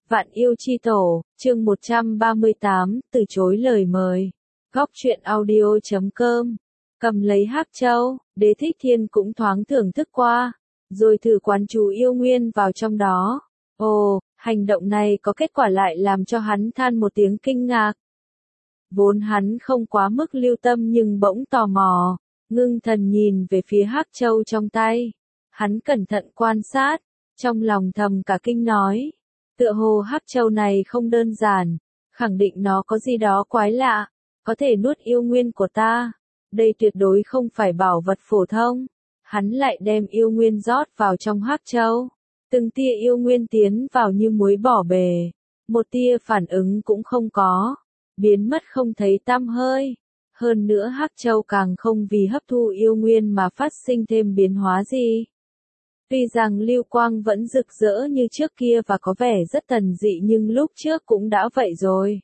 Vạn yêu chi tổ, chương 138, từ chối lời mời. Góc truyện audio.com. Cầm lấy hắc châu, Đế Thích Thiên cũng thoáng thưởng thức qua, rồi thử quán chú yêu nguyên vào trong đó. Ồ, hành động này có kết quả lại làm cho hắn than một tiếng kinh ngạc. Vốn hắn không quá mức lưu tâm nhưng bỗng tò mò, ngưng thần nhìn về phía hắc châu trong tay. Hắn cẩn thận quan sát, trong lòng thầm cả kinh nói. Tựa hồ hắc châu này không đơn giản, khẳng định nó có gì đó quái lạ, có thể nuốt yêu nguyên của ta. Đây tuyệt đối không phải bảo vật phổ thông. Hắn lại đem yêu nguyên rót vào trong hắc châu. Từng tia yêu nguyên tiến vào như muối bỏ bề. Một tia phản ứng cũng không có. Biến mất không thấy tăm hơi. Hơn nữa hắc châu càng không vì hấp thu yêu nguyên mà phát sinh thêm biến hóa gì. Tuy rằng lưu quang vẫn rực rỡ như trước kia và có vẻ rất thần dị nhưng lúc trước cũng đã vậy rồi.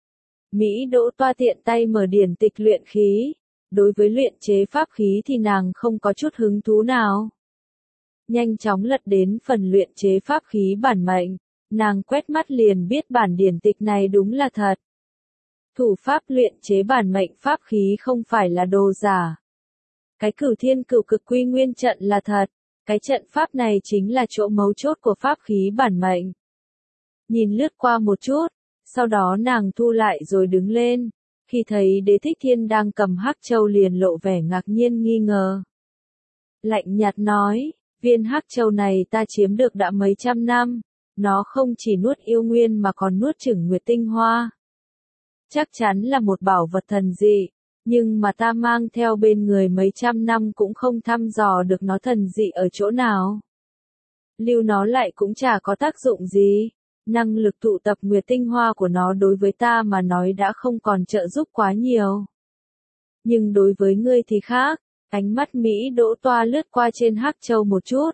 Mỹ Đỗ Toa tiện tay mở điển tịch luyện khí. Đối với luyện chế pháp khí thì nàng không có chút hứng thú nào. Nhanh chóng lật đến phần luyện chế pháp khí bản mệnh, nàng quét mắt liền biết bản điển tịch này đúng là thật. Thủ pháp luyện chế bản mệnh pháp khí không phải là đồ giả. Cái Cửu Thiên Cửu Cực Quy Nguyên trận là thật. Cái trận pháp này chính là chỗ mấu chốt của pháp khí bản mệnh. Nhìn lướt qua một chút, sau đó nàng thu lại rồi đứng lên. Khi thấy Đế Thích Thiên đang cầm hắc châu liền lộ vẻ ngạc nhiên nghi ngờ. Lạnh nhạt nói, viên hắc châu này ta chiếm được đã mấy trăm năm. Nó không chỉ nuốt yêu nguyên mà còn nuốt chửng nguyệt tinh hoa. Chắc chắn là một bảo vật thần dị. Nhưng mà ta mang theo bên người mấy trăm năm cũng không thăm dò được nó thần dị ở chỗ nào. Lưu nó lại cũng chả có tác dụng gì. Năng lực tụ tập nguyệt tinh hoa của nó đối với ta mà nói đã không còn trợ giúp quá nhiều. Nhưng đối với ngươi thì khác, ánh mắt Mỹ Đỗ Toa lướt qua trên hắc châu một chút.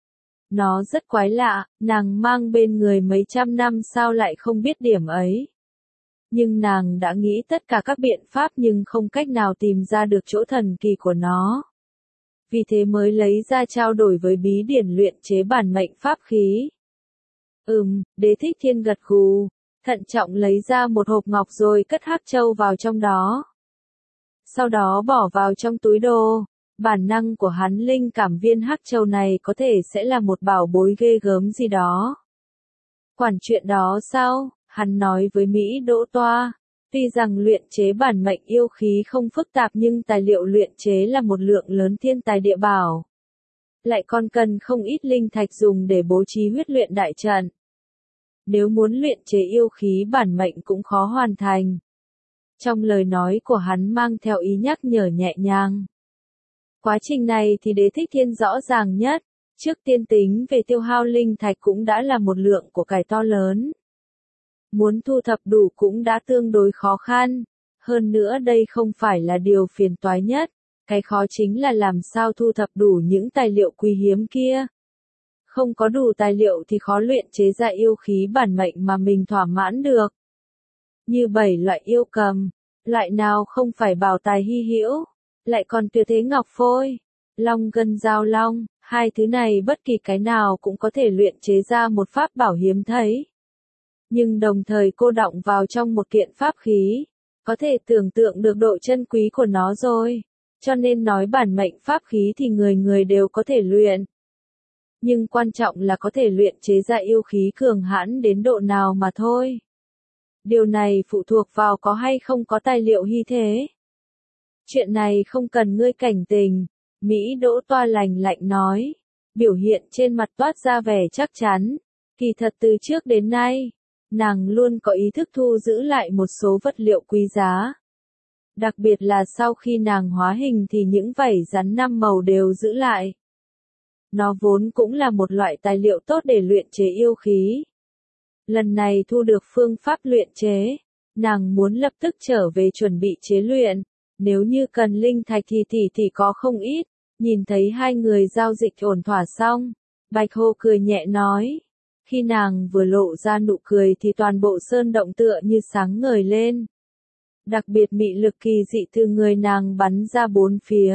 Nó rất quái lạ, nàng mang bên người mấy trăm năm sao lại không biết điểm ấy. Nhưng nàng đã nghĩ tất cả các biện pháp nhưng không cách nào tìm ra được chỗ thần kỳ của nó. Vì thế mới lấy ra trao đổi với bí điển luyện chế bản mệnh pháp khí. Đế Thích Thiên gật gù, thận trọng lấy ra một hộp ngọc rồi cất hắc châu vào trong đó. Sau đó bỏ vào trong túi đồ, bản năng của hắn linh cảm viên hắc châu này có thể sẽ là một bảo bối ghê gớm gì đó. Quản chuyện đó sao? Hắn nói với Mỹ Đỗ Toa, tuy rằng luyện chế bản mệnh yêu khí không phức tạp nhưng tài liệu luyện chế là một lượng lớn thiên tài địa bảo. Lại còn cần không ít linh thạch dùng để bố trí huyết luyện đại trận. Nếu muốn luyện chế yêu khí bản mệnh cũng khó hoàn thành. Trong lời nói của hắn mang theo ý nhắc nhở nhẹ nhàng. Quá trình này thì Đế Thích Thiên rõ ràng nhất, trước tiên tính về tiêu hao linh thạch cũng đã là một lượng của cải to lớn. Muốn thu thập đủ cũng đã tương đối khó khăn, hơn nữa đây không phải là điều phiền toái nhất, cái khó chính là làm sao thu thập đủ những tài liệu quý hiếm kia. Không có đủ tài liệu thì khó luyện chế ra yêu khí bản mệnh mà mình thỏa mãn được. Như 7 loại yêu cầm, loại nào không phải bảo tài hy hữu, lại còn tuyệt thế ngọc phôi, long ngân giao long, hai thứ này bất kỳ cái nào cũng có thể luyện chế ra một pháp bảo hiếm thấy. Nhưng đồng thời cô đọng vào trong một kiện pháp khí, có thể tưởng tượng được độ chân quý của nó rồi. Cho nên nói bản mệnh pháp khí thì người người đều có thể luyện. Nhưng quan trọng là có thể luyện chế ra yêu khí cường hãn đến độ nào mà thôi. Điều này phụ thuộc vào có hay không có tài liệu hy thế. Chuyện này không cần ngươi cảnh tình, Mỹ Đỗ Toa lạnh lạnh nói, biểu hiện trên mặt toát ra vẻ chắc chắn. Kỳ thật từ trước đến nay, nàng luôn có ý thức thu giữ lại một số vật liệu quý giá. Đặc biệt là sau khi nàng hóa hình thì những vảy rắn 5 màu đều giữ lại. Nó vốn cũng là một loại tài liệu tốt để luyện chế yêu khí. Lần này thu được phương pháp luyện chế, nàng muốn lập tức trở về chuẩn bị chế luyện. Nếu như cần linh thạch thì có không ít. Nhìn thấy hai người giao dịch ổn thỏa xong, Bạch Hồ cười nhẹ nói. Khi nàng vừa lộ ra nụ cười thì toàn bộ sơn động tựa như sáng ngời lên. Đặc biệt mị lực kỳ dị từ người nàng bắn ra bốn phía.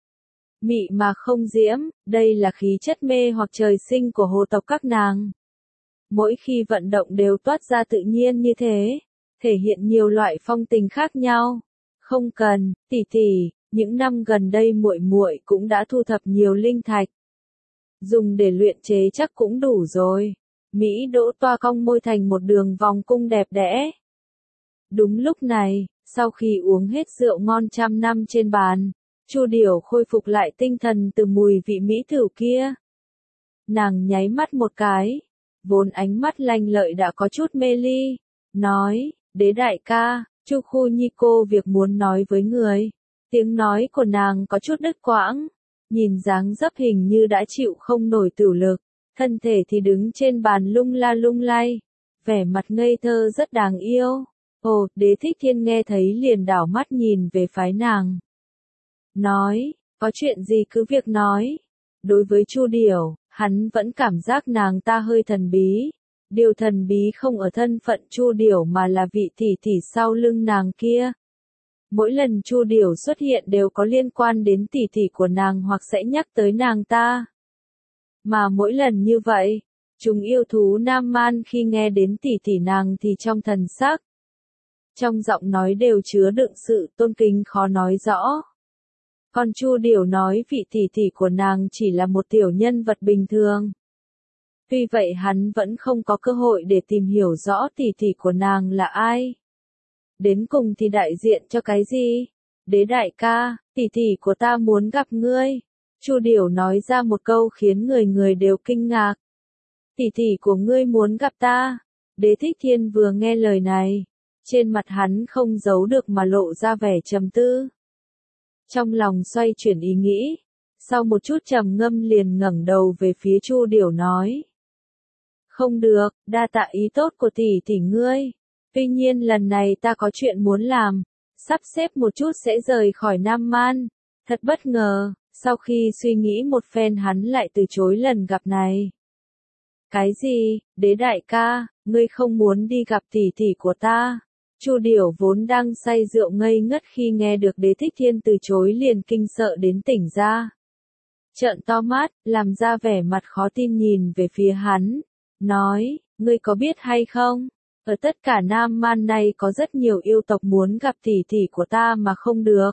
Mị mà không diễm, đây là khí chất mê hoặc trời sinh của hồ tộc các nàng. Mỗi khi vận động đều toát ra tự nhiên như thế, thể hiện nhiều loại phong tình khác nhau. Không cần, tỷ tỷ, những năm gần đây muội muội cũng đã thu thập nhiều linh thạch. Dùng để luyện chế chắc cũng đủ rồi. Mỹ Đỗ Toa cong môi thành một đường vòng cung đẹp đẽ. Đúng lúc này, sau khi uống hết rượu ngon trăm năm trên bàn, Chu Điểu khôi phục lại tinh thần từ mùi vị mỹ thửu kia. Nàng nháy mắt một cái, vốn ánh mắt lanh lợi đã có chút mê ly, nói, Đế đại ca, Chu Khu Nhi cô việc muốn nói với người. Tiếng nói của nàng có chút đứt quãng, nhìn dáng dấp hình như đã chịu không nổi tửu lực, thân thể thì đứng trên bàn lung la lung lay, vẻ mặt ngây thơ rất đáng yêu. Ồ, Đế Thích Thiên nghe thấy liền đảo mắt nhìn về phái nàng. Nói, có chuyện gì cứ việc nói. Đối với Chu Điểu, hắn vẫn cảm giác nàng ta hơi thần bí. Điều thần bí không ở thân phận Chu Điểu mà là vị tỷ tỷ sau lưng nàng kia. Mỗi lần Chu Điểu xuất hiện đều có liên quan đến tỷ tỷ của nàng hoặc sẽ nhắc tới nàng ta. Mà mỗi lần như vậy, chúng yêu thú Nam Man khi nghe đến tỷ tỷ nàng thì trong thần sắc, trong giọng nói đều chứa đựng sự tôn kính khó nói rõ. Còn Chu Điểu nói vị tỷ tỷ của nàng chỉ là một tiểu nhân vật bình thường. Tuy vậy hắn vẫn không có cơ hội để tìm hiểu rõ tỷ tỷ của nàng là ai. Đến cùng thì đại diện cho cái gì? Đế đại ca, tỷ tỷ của ta muốn gặp ngươi. Chu Điểu nói ra một câu khiến người người đều kinh ngạc. Tỷ tỷ của ngươi muốn gặp ta. Đế Thích Thiên vừa nghe lời này, trên mặt hắn không giấu được mà lộ ra vẻ trầm tư. Trong lòng xoay chuyển ý nghĩ, sau một chút trầm ngâm liền ngẩng đầu về phía Chu Điểu nói. Không được, đa tạ ý tốt của tỷ tỷ ngươi. Tuy nhiên lần này ta có chuyện muốn làm, sắp xếp một chút sẽ rời khỏi Nam Man. Thật bất ngờ, sau khi suy nghĩ một phen hắn lại từ chối lần gặp này. Cái gì, Đế đại ca, ngươi không muốn đi gặp tỷ tỷ của ta? Chu Điểu vốn đang say rượu ngây ngất khi nghe được Đế Thích Thiên từ chối liền kinh sợ đến tỉnh ra. Trợn to mắt, làm ra vẻ mặt khó tin nhìn về phía hắn, nói, ngươi có biết hay không? Ở tất cả Nam Man này có rất nhiều yêu tộc muốn gặp tỷ tỷ của ta mà không được.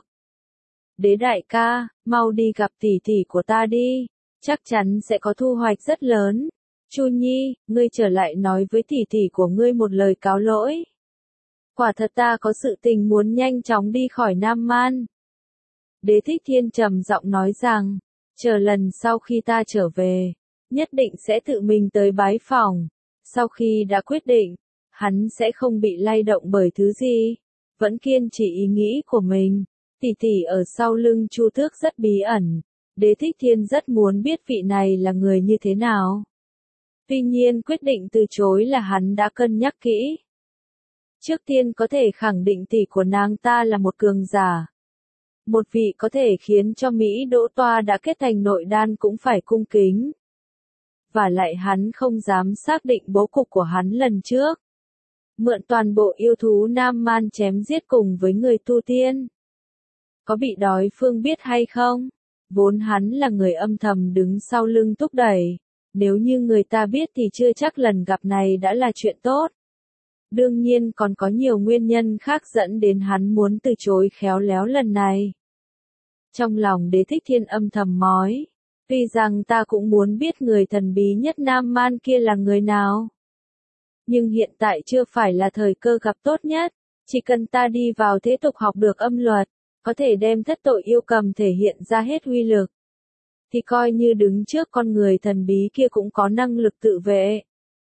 Đế đại ca, mau đi gặp tỷ tỷ của ta đi, chắc chắn sẽ có thu hoạch rất lớn. Chu Nhi, ngươi trở lại nói với tỷ tỷ của ngươi một lời cáo lỗi. Quả thật ta có sự tình muốn nhanh chóng đi khỏi Nam Man. Đế Thích Thiên trầm giọng nói rằng, chờ lần sau khi ta trở về, nhất định sẽ tự mình tới bái phỏng. Sau khi đã quyết định, hắn sẽ không bị lay động bởi thứ gì, vẫn kiên trì ý nghĩ của mình. Tỷ tỷ ở sau lưng Chu Tước rất bí ẩn, Đế Thích Thiên rất muốn biết vị này là người như thế nào. Tuy nhiên quyết định từ chối là hắn đã cân nhắc kỹ. Trước tiên có thể khẳng định tỷ của nàng ta là một cường giả. Một vị có thể khiến cho Mỹ Đỗ Toa đã kết thành nội đan cũng phải cung kính. Và lại hắn không dám xác định bố cục của hắn lần trước. Mượn toàn bộ yêu thú Nam Man chém giết cùng với người tu tiên. Có bị đối phương biết hay không? Vốn hắn là người âm thầm đứng sau lưng thúc đẩy. Nếu như người ta biết thì chưa chắc lần gặp này đã là chuyện tốt. Đương nhiên còn có nhiều nguyên nhân khác dẫn đến hắn muốn từ chối khéo léo lần này. Trong lòng Đế Thích Thiên âm thầm mói. Tuy rằng ta cũng muốn biết người thần bí nhất Nam Man kia là người nào. Nhưng hiện tại chưa phải là thời cơ gặp tốt nhất. Chỉ cần ta đi vào thế tục học được âm luật, có thể đem thất tội yêu cầm thể hiện ra hết uy lực. Thì coi như đứng trước con người thần bí kia cũng có năng lực tự vệ.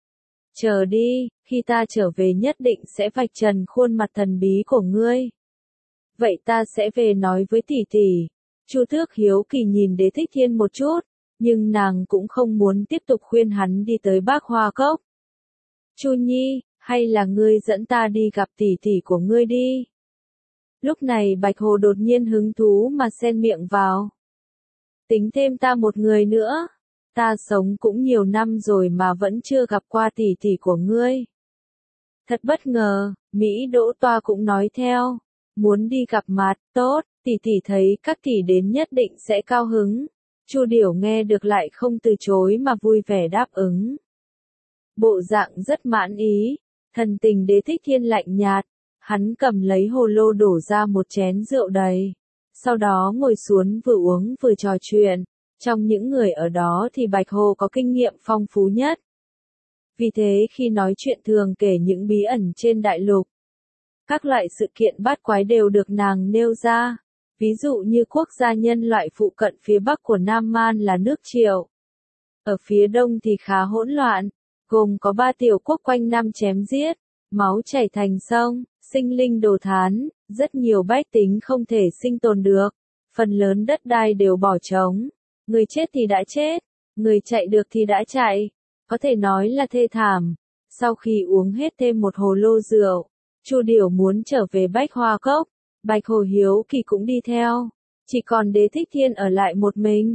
Chờ đi, khi ta trở về nhất định sẽ vạch trần khuôn mặt thần bí của ngươi. Vậy ta sẽ về nói với tỷ tỷ. Chu Tước hiếu kỳ nhìn Đế Thích Thiên một chút, nhưng nàng cũng không muốn tiếp tục khuyên hắn đi tới Bác Hoa Cốc. Chu Nhi, hay là ngươi dẫn ta đi gặp tỷ tỷ của ngươi đi. Lúc này Bạch Hồ đột nhiên hứng thú mà xen miệng vào. Tính thêm ta một người nữa. Ta sống cũng nhiều năm rồi mà vẫn chưa gặp qua tỷ tỷ của ngươi. Thật bất ngờ, Mỹ Đỗ Toa cũng nói theo. Muốn đi gặp mặt, tốt, tỷ tỷ thấy các tỷ đến nhất định sẽ cao hứng. Chu Điểu nghe được lại không từ chối mà vui vẻ đáp ứng. bộ dạng rất mãn ý. Thần tình Đế Thích Thiên lạnh nhạt, hắn cầm lấy hồ lô đổ ra một chén rượu đầy. Sau đó ngồi xuống vừa uống vừa trò chuyện. Trong những người ở đó thì Bạch Hồ có kinh nghiệm phong phú nhất. Vì thế khi nói chuyện thường kể những bí ẩn trên đại lục. Các loại sự kiện bát quái đều được nàng nêu ra. Ví dụ như quốc gia nhân loại phụ cận phía bắc của Nam Man là nước Triệu. Ở phía đông thì khá hỗn loạn, gồm có 3 tiểu quốc quanh năm chém giết, máu chảy thành sông, sinh linh đồ thán, rất nhiều bách tính không thể sinh tồn được, phần lớn đất đai đều bỏ trống, người chết thì đã chết, người chạy được thì đã chạy, có thể nói là thê thảm. Sau khi uống hết thêm một hồ lô rượu, Chu Điểu muốn trở về Bách Hoa Cốc, Bạch Hồ Hiếu Kỳ cũng đi theo, chỉ còn Đế Thích Thiên ở lại một mình.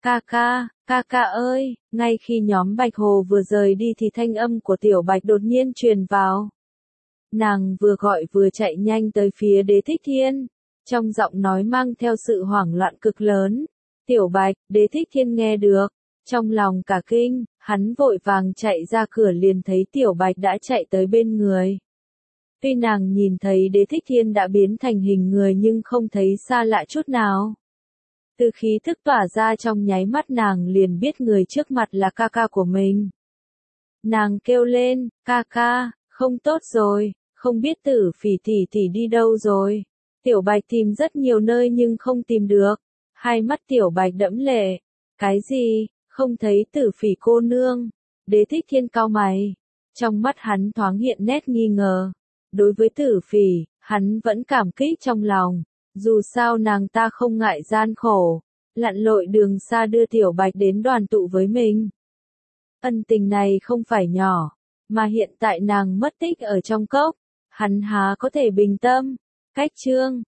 Ca ca ơi, ngay khi nhóm Bạch Hồ vừa rời đi thì thanh âm của Tiểu Bạch đột nhiên truyền vào. Nàng vừa gọi vừa chạy nhanh tới phía Đế Thích Thiên, trong giọng nói mang theo sự hoảng loạn cực lớn. Tiểu Bạch, Đế Thích Thiên nghe được, trong lòng cả kinh, hắn vội vàng chạy ra cửa liền thấy Tiểu Bạch đã chạy tới bên người. Tuy nàng nhìn thấy Đế Thích Thiên đã biến thành hình người nhưng không thấy xa lạ chút nào. Từ khí thức tỏa ra trong nháy mắt nàng liền biết người trước mặt là ca ca của mình. Nàng kêu lên, ca, không tốt rồi, không biết Tử Phỉ tỷ đi đâu rồi. Tiểu Bạch tìm rất nhiều nơi nhưng không tìm được. Hai mắt Tiểu Bạch đẫm lệ. Cái gì, không thấy Tử Phỉ cô nương? Đế Thích Thiên cau mày. Trong mắt hắn thoáng hiện nét nghi ngờ. Đối với Tử Phỉ, hắn vẫn cảm kích trong lòng. Dù sao nàng ta không ngại gian khổ, lặn lội đường xa đưa Tiểu Bạch đến đoàn tụ với mình. Ân tình này không phải nhỏ, mà hiện tại nàng mất tích ở trong cốc, hắn há có thể bình tâm. Cách chương